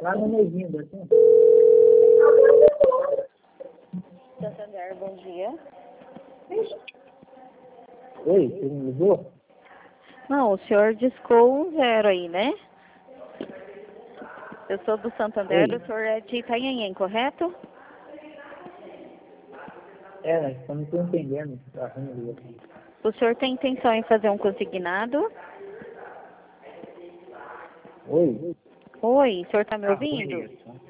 lá no mesinho da assim. Santander, bom dia. Oi, você me ligou? Não, o senhor discou um zero aí, né? Eu sou do Santander, Oi. o senhor é de Itanhaém, correto? Nós estamos entendendo o que está ruim aqui. O senhor tem intenção em fazer um consignado? Oi? Oi, o senhor está me Tá ruim ouvindo? isso.